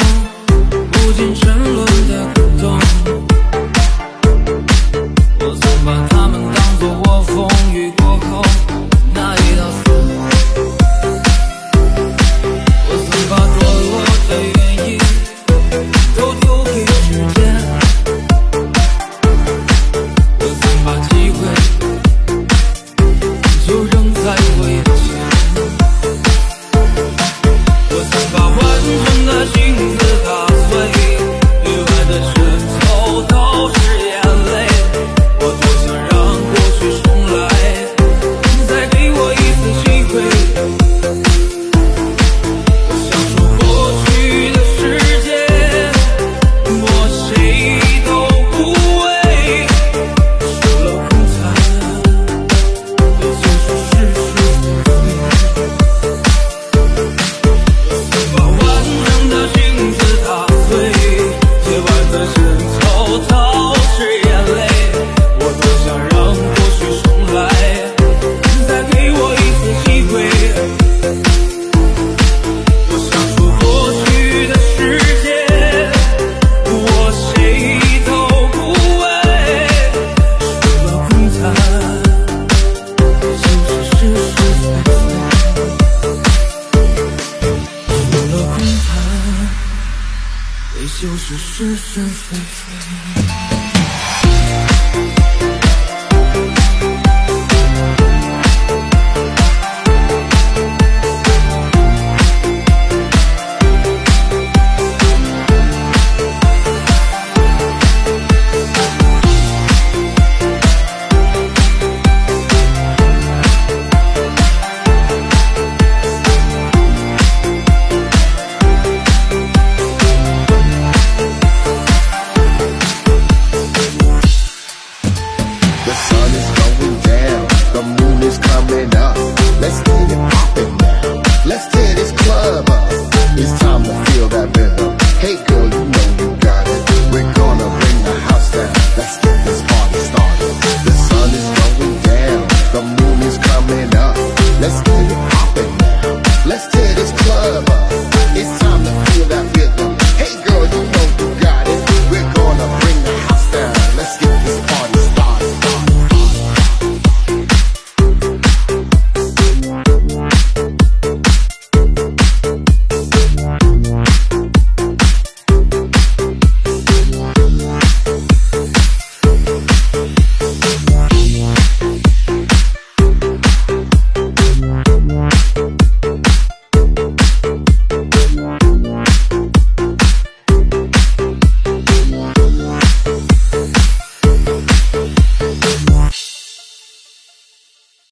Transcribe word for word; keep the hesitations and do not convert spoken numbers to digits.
不禁沉沦的感动。我曾把它们当作我风雨过后那一道伞，我曾把堕落的原因都丢给时间，我曾把机会就扔在我眼前，我曾把完整的镜子打碎，里外的全凑都是眼泪，我多想让过去重来，再给我一次机会。我想说过去的世界我谁都不为，受了空残也就是事事碎碎，把完整的镜子打碎，街外的人头都是眼泪，我多想让过去重来，再给我一次机会。我想说过去的世界我谁都不为，受了空残也就是事事碎碎，受了空残也就是事事碎碎。 The sun is going down, the moon is coming up. Let's get it poppin' now. Let's tear this club up. It's time to feel that rhythm.